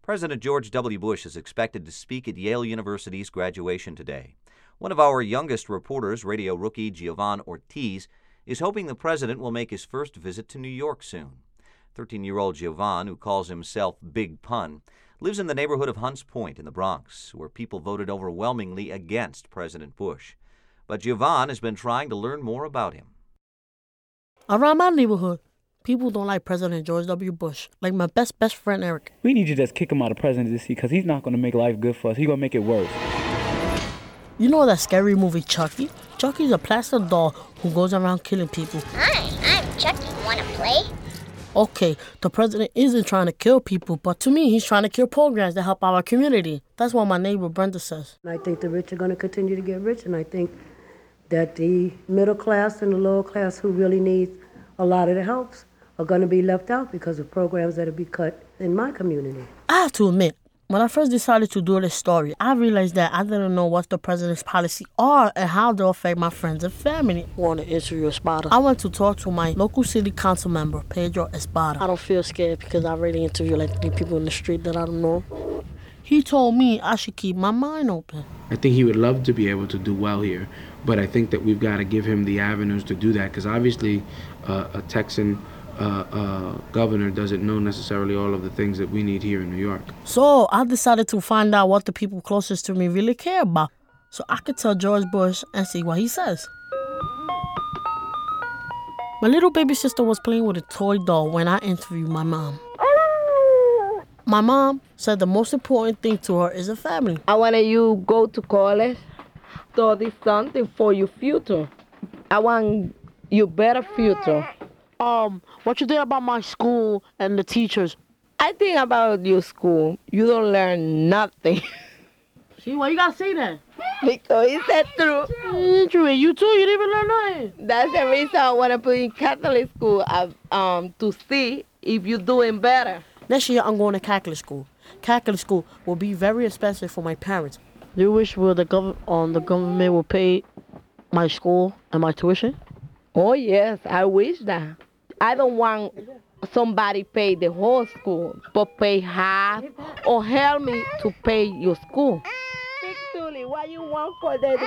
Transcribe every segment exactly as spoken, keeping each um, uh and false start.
President George W. Bush is expected to speak at Yale University's graduation today. One of our youngest reporters, radio rookie Giovan Ortiz, is hoping the president will make his first visit to New York soon. thirteen-year-old Giovan, who calls himself Big Pun, lives in the neighborhood of Hunts Point in the Bronx, where people voted overwhelmingly against President Bush. But Giovan has been trying to learn more about him. Around my neighborhood, people don't like President George W. Bush, like my best, best friend, Eric. We need you to just kick him out of presidency because he's not going to make life good for us. He's going to make it worse. You know that scary movie Chucky? Chucky's a plastic doll who goes around killing people. Hi, I'm Chucky. Want to play? Okay, the president isn't trying to kill people, but to me, he's trying to kill programs that help our community. That's what my neighbor Brenda says. I think the rich are going to continue to get rich, and I think that the middle class and the lower class who really need a lot of the helps are going to be left out because of programs that will be cut in my community. I have to admit, when I first decided to do this story, I realized that I didn't know what the president's policies are and how they'll affect my friends and family. I want to interview Espada. I went to talk to my local city council member, Pedro Espada. I don't feel scared because I already interviewed like three people in the street that I don't know. He told me I should keep my mind open. I think he would love to be able to do well here, but I think that we've got to give him the avenues to do that because obviously uh, a Texan Uh, uh, governor doesn't know necessarily all of the things that we need here in New York. So I decided to find out what the people closest to me really care about, so I could tell George Bush and see what he says. My little baby sister was playing with a toy doll when I interviewed my mom. My mom said the most important thing to her is a family. I want you go to college, study something for your future. I want you better future. Um, what you think about my school and the teachers? I think about your school. You don't learn nothing. See, why you gotta say that? Because it's that true. True, you too, you didn't even learn nothing. That's the reason I want to put in Catholic school uh, um, to see if you're doing better. Next year, I'm going to Catholic school. Catholic school will be very expensive for my parents. Do you wish will the, gov- um, the government will pay my school and my tuition? Oh, yes, I wish that. I don't want somebody pay the whole school, but pay half or help me to pay your school. Actually, what you want for the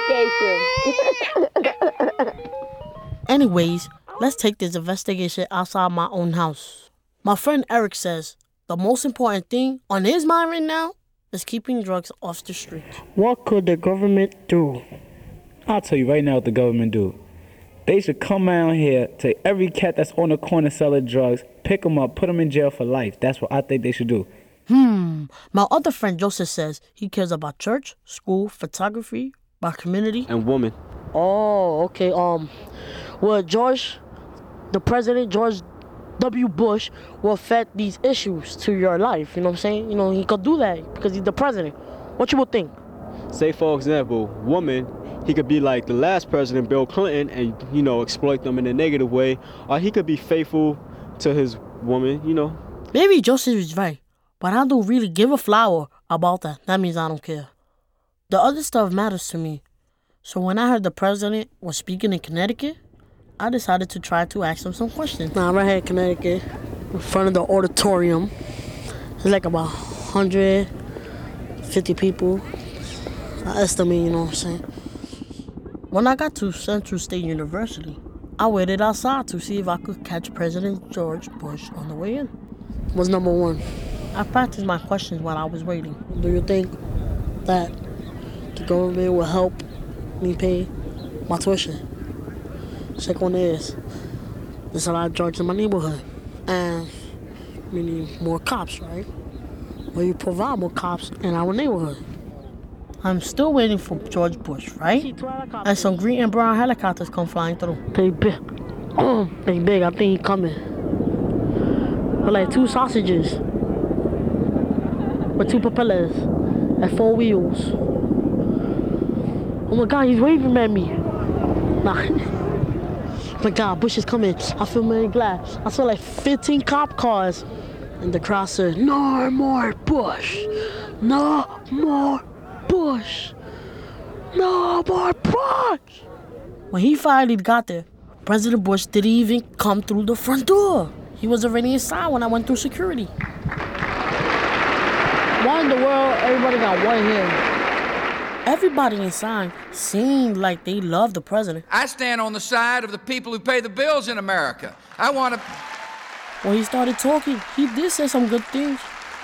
education? Anyways, let's take this investigation outside my own house. My friend Eric says the most important thing on his mind right now is keeping drugs off the street. What could the government do? I'll tell you right now what the government do. They should come out here to every cat that's on the corner selling drugs, pick them up, put them in jail for life. That's what I think they should do. Hmm. My other friend Joseph says he cares about church, school, photography, our community. And women. Oh, okay. Um, well, George, the president, George W. Bush, will affect these issues to your life. You know what I'm saying? You know, he could do that because he's the president. What you would think? Say, for example, woman, he could be like the last president, Bill Clinton, and, you know, exploit them in a negative way. Or he could be faithful to his woman, you know. Maybe Joseph is right, but I don't really give a flower about that. That means I don't care. The other stuff matters to me. So when I heard the president was speaking in Connecticut, I decided to try to ask him some questions. Now, I'm right here in Connecticut, in front of the auditorium. There's like about one hundred fifty people. I estimate, you know what I'm saying? When I got to Central State University, I waited outside to see if I could catch President George Bush on the way in. Was number one. I practiced my questions while I was waiting. Do you think that the government will help me pay my tuition? Second one is, there's a lot of drugs in my neighborhood, and we need more cops, right? Will you provide more cops in our neighborhood? I'm still waiting for George Bush, right? And some green and brown helicopters come flying through. They big. They big. I think he's coming. With like two sausages. With two propellers. And four wheels. Oh my God, he's waving at me. Nah. Oh my God, Bush is coming. I feel very glad. I saw like fifteen cop cars. And the crowd said, no more Bush. No more Bush. No more Bush. When he finally got there, President Bush didn't even come through the front door. He was already inside when I went through security. Why in the world everybody got white hair? Everybody inside seemed like they love the president. I stand on the side of the people who pay the bills in America. I want to... When he started talking, he did say some good things.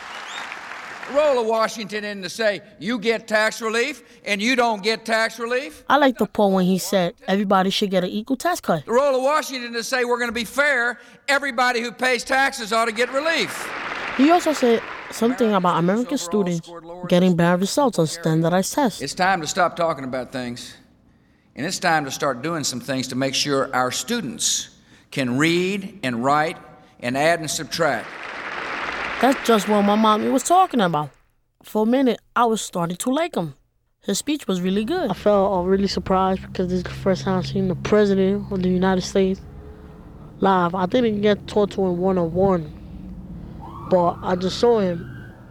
Roll of Washington in to say, you get tax relief and you don't get tax relief. I like the part when he said everybody should get an equal tax cut. The roll of Washington to say we're going to be fair, everybody who pays taxes ought to get relief. He also said something about American students getting bad results on standardized tests. It's time to stop talking about things, and it's time to start doing some things to make sure our students can read and write and add and subtract. That's just what my mommy was talking about. For a minute, I was starting to like him. His speech was really good. I felt uh, really surprised because this is the first time I've seen the president of the United States live. I didn't get to talk to him one-on-one, but I just saw him.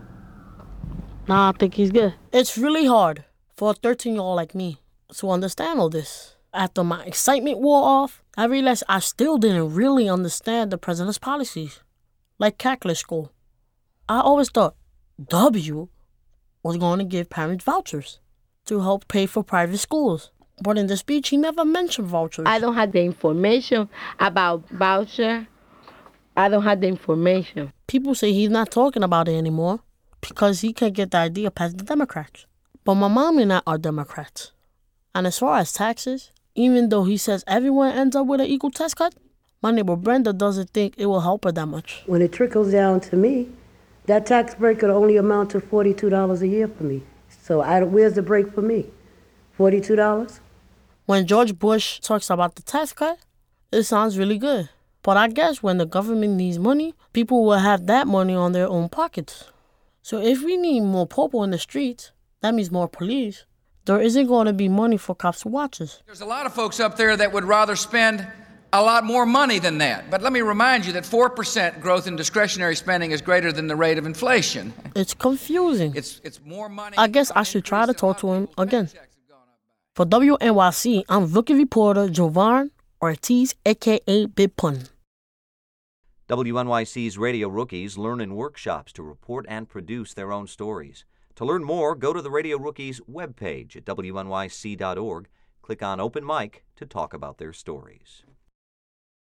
Now I think he's good. It's really hard for a thirteen-year-old like me to understand all this. After my excitement wore off, I realized I still didn't really understand the president's policies, like Catholic school. I always thought W was going to give parents vouchers to help pay for private schools. But in the speech, he never mentioned vouchers. I don't have the information about voucher. I don't have the information. People say he's not talking about it anymore because he can't get the idea past the Democrats. But my mom and I are Democrats. And as far as taxes, even though he says everyone ends up with an equal tax cut, my neighbor Brenda doesn't think it will help her that much. When it trickles down to me, that tax break could only amount to forty-two dollars a year for me. So I, where's the break for me? forty-two dollars? When George Bush talks about the tax cut, it sounds really good. But I guess when the government needs money, people will have that money on their own pockets. So if we need more people in the streets, that means more police. There isn't going to be money for cops to watch us. There's a lot of folks up there that would rather spend a lot more money than that. But let me remind you that four percent growth in discretionary spending is greater than the rate of inflation. It's confusing. It's, it's more money. I guess I should try to talk to him again. For W N Y C, I'm Rookie reporter Jovan Ortiz, a k a. Big Pun. W N Y C's Radio Rookies learn in workshops to report and produce their own stories. To learn more, go to the Radio Rookies webpage at W N Y C dot org. Click on Open Mic to talk about their stories.